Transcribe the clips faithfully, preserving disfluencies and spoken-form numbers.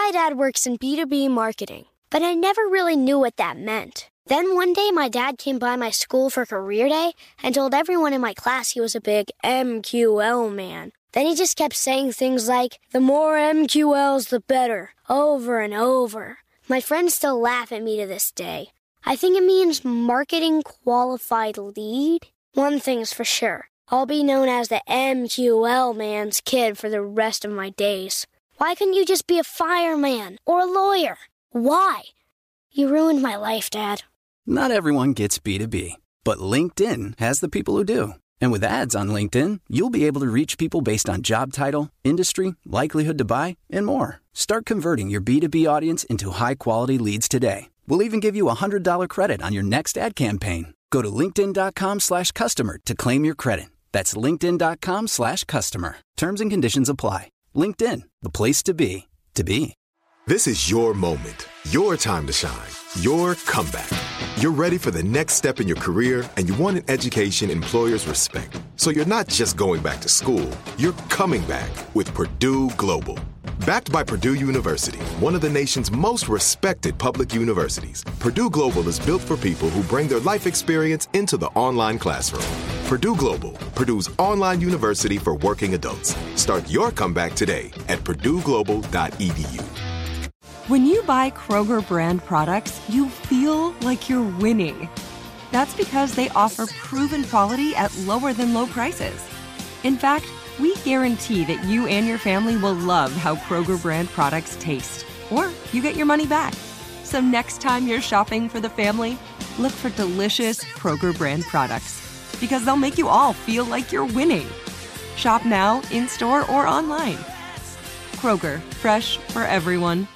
My dad works in B two B marketing, but I never really knew what that meant. Then one day, my dad came by my school for career day and told everyone in my class he was a big M Q L man. Then he just kept saying things like, the more M Q Ls, the better, over and over. My friends still laugh at me to this day. I think it means marketing qualified lead. One thing's for sure, I'll be known as the M Q L man's kid for the rest of my days. Why couldn't you just be a fireman or a lawyer? Why? You ruined my life, Dad. Not everyone gets B two B, but LinkedIn has the people who do. And with ads on LinkedIn, you'll be able to reach people based on job title, industry, likelihood to buy, and more. Start converting your B two B audience into high-quality leads today. We'll even give you a one hundred dollars credit on your next ad campaign. Go to linkedin.com slash customer to claim your credit. That's linkedin.com slash customer. Terms and conditions apply. LinkedIn, the place to be, to be. This is your moment, your time to shine, your comeback. You're ready for the next step in your career, and you want an education employers respect. So you're not just going back to school, you're coming back with Purdue Global. Backed by Purdue University, one of the nation's most respected public universities, Purdue Global is built for people who bring their life experience into the online classroom. Purdue Global, Purdue's online university for working adults. Start your comeback today at purdue global dot e d u. When you buy Kroger brand products, you feel like you're winning. That's because they offer proven quality at lower than low prices. In fact, we guarantee that you and your family will love how Kroger brand products taste, or you get your money back. So next time you're shopping for the family, look for delicious Kroger brand products, because they'll make you all feel like you're winning. Shop now, in-store, or online. Kroger, fresh for everyone.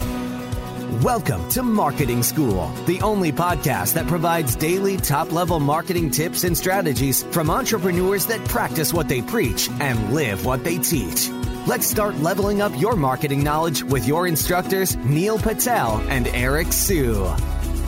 Welcome to Marketing School, the only podcast that provides daily top-level marketing tips and strategies from entrepreneurs that practice what they preach and live what they teach. Let's start leveling up your marketing knowledge with your instructors, Neil Patel and Eric Sue. All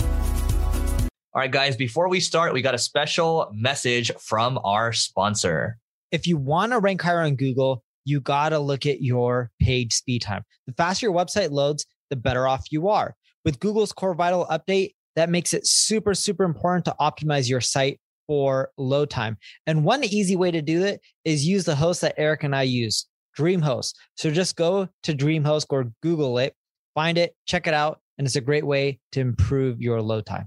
right, guys, before we start, we got a special message from our sponsor. If you want to rank higher on Google, you got to look at your page speed time. The faster your website loads, the better off you are. With Google's Core Vital update, that makes it super, super important to optimize your site for load time. And one easy way to do it is use the host that Eric and I use, DreamHost. So just go to DreamHost or Google it, find it, check it out, and it's a great way to improve your load time.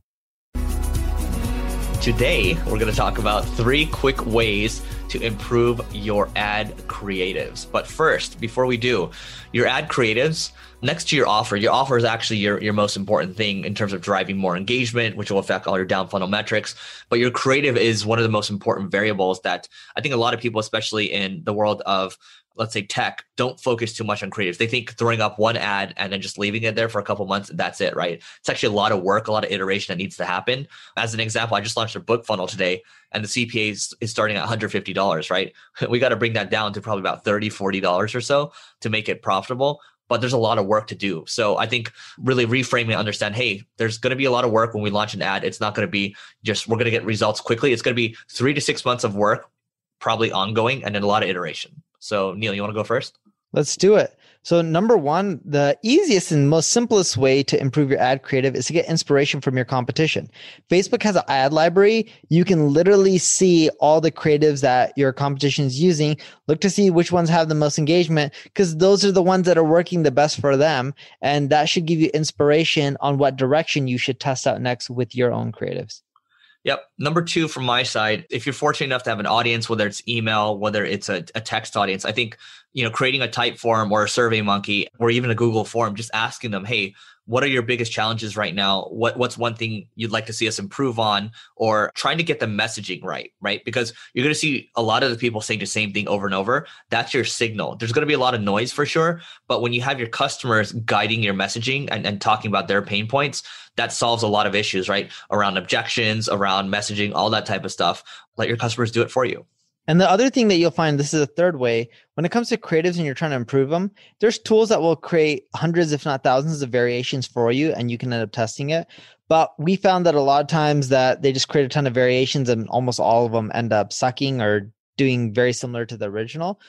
Today, we're going to talk about three quick ways to improve your ad creatives. But first, before we do, your ad creatives, next to your offer, your offer is actually your, your most important thing in terms of driving more engagement, which will affect all your down funnel metrics. But your creative is one of the most important variables that I think a lot of people, especially in the world of, let's say, tech, don't focus too much on creatives. They think throwing up one ad and then just leaving it there for a couple months, that's it, right? It's actually a lot of work, a lot of iteration that needs to happen. As an example, I just launched a book funnel today and the C P A is, is starting at one hundred fifty dollars, right? We got to bring that down to probably about thirty dollars, forty dollars or so to make it profitable. But there's a lot of work to do. So I think really reframing and understand, hey, there's going to be a lot of work when we launch an ad. It's not going to be just, we're going to get results quickly. It's going to be three to six months of work, probably ongoing, and then a lot of iteration. So Neil, you want to go first? Let's do it. So number one, the easiest and most simplest way to improve your ad creative is to get inspiration from your competition. Facebook has an ad library. You can literally see all the creatives that your competition is using. Look to see which ones have the most engagement, because those are the ones that are working the best for them. And that should give you inspiration on what direction you should test out next with your own creatives. Yep. Number two, from my side, if you're fortunate enough to have an audience, whether it's email, whether it's a, a text audience, I think, you know, creating a type form or a Survey Monkey or even a Google form, just asking them, hey, what are your biggest challenges right now? What What's one thing you'd like to see us improve on? Or trying to get the messaging right, right? Because you're going to see a lot of the people saying the same thing over and over. That's your signal. There's going to be a lot of noise for sure. But when you have your customers guiding your messaging and, and talking about their pain points, that solves a lot of issues, right? Around objections, around messaging, all that type of stuff. Let your customers do it for you. And the other thing that you'll find, this is a third way, when it comes to creatives and you're trying to improve them, there's tools that will create hundreds, if not thousands of variations for you, and you can end up testing it. But we found that a lot of times that they just create a ton of variations and almost all of them end up sucking or doing very similar to the original.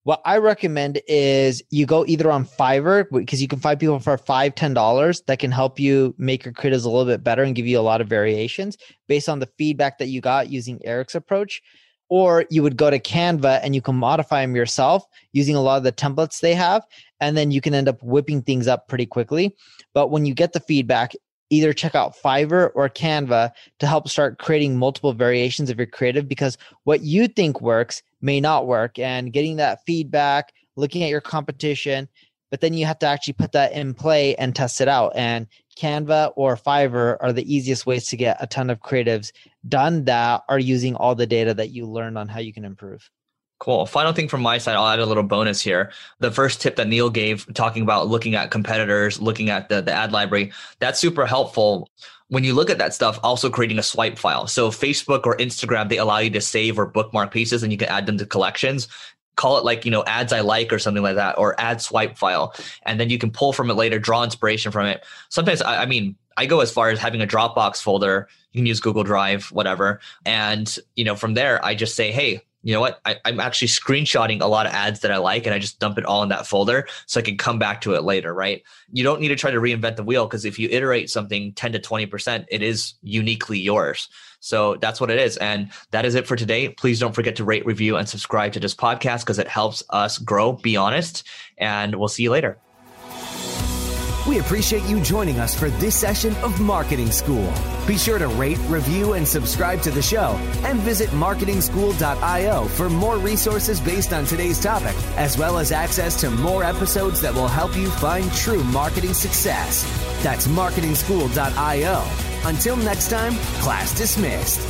What I recommend is you go either on Fiverr, because you can find people for five, ten dollars that can help you make your creatives a little bit better and give you a lot of variations based on the feedback that you got using Eric's approach. Or you would go to Canva and you can modify them yourself using a lot of the templates they have. And then you can end up whipping things up pretty quickly. But when you get the feedback, either check out Fiverr or Canva to help start creating multiple variations of your creative, because what you think works may not work. And getting that feedback, looking at your competition, but then you have to actually put that in play and test it out. And Canva or Fiverr are the easiest ways to get a ton of creatives done that are using all the data that you learned on how you can improve. Cool. Final thing from my side, I'll add a little bonus here. The first tip that Neil gave, talking about looking at competitors, looking at the, the ad library, that's super helpful. When you look at that stuff, also creating a swipe file. So Facebook or Instagram, they allow you to save or bookmark pieces and you can add them to collections. Call it like, you know, ads I like or something like that, or ad swipe file. And then you can pull from it later, draw inspiration from it. Sometimes, I, I mean, I go as far as having a Dropbox folder. You can use Google Drive, whatever. And, you know, from there, I just say, hey, you know what? I, I'm actually screenshotting a lot of ads that I like, and I just dump it all in that folder so I can come back to it later, right? You don't need to try to reinvent the wheel, because if you iterate something ten to twenty percent, it is uniquely yours. So that's what it is. And that is it for today. Please don't forget to rate, review, and subscribe to this podcast because it helps us grow. Be honest. And we'll see you later. We appreciate you joining us for this session of Marketing School. Be sure to rate, review, and subscribe to the show, and visit marketing school dot io for more resources based on today's topic, as well as access to more episodes that will help you find true marketing success. That's marketing school dot io. Until next time, class dismissed.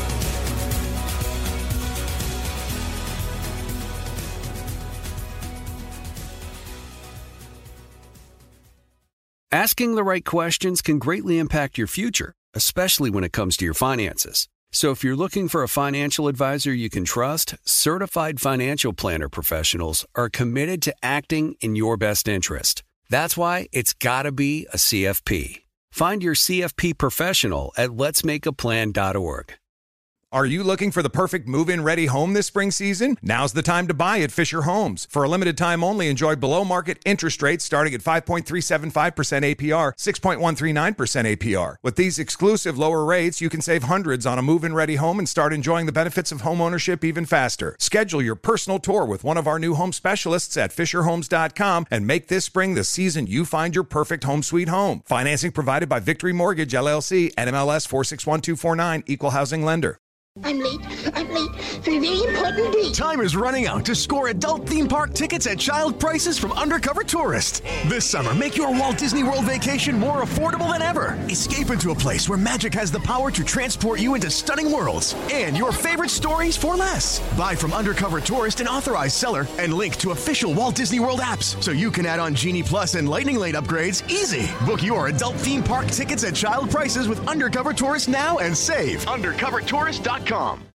Asking the right questions can greatly impact your future, especially when it comes to your finances. So if you're looking for a financial advisor you can trust, certified financial planner professionals are committed to acting in your best interest. That's why it's got to be a C F P. Find your C F P professional at lets make a plan dot org. Are you looking for the perfect move-in ready home this spring season? Now's the time to buy at Fisher Homes. For a limited time only, enjoy below-market interest rates starting at five point three seven five percent A P R, six point one three nine percent A P R. With these exclusive lower rates, you can save hundreds on a move-in ready home and start enjoying the benefits of home ownership even faster. Schedule your personal tour with one of our new home specialists at fisher homes dot com and make this spring the season you find your perfect home sweet home. Financing provided by Victory Mortgage, L L C, N M L S four six one two four nine, Equal Housing Lender. I'm late. I'm late for a very important date. Time is running out to score adult theme park tickets at child prices from Undercover Tourist. This summer, make your Walt Disney World vacation more affordable than ever. Escape into a place where magic has the power to transport you into stunning worlds and your favorite stories for less. Buy from Undercover Tourist, an authorized seller, and link to official Walt Disney World apps so you can add on Genie Plus and Lightning Lane upgrades easy. Book your adult theme park tickets at child prices with Undercover Tourist now and save. undercover tourist dot com.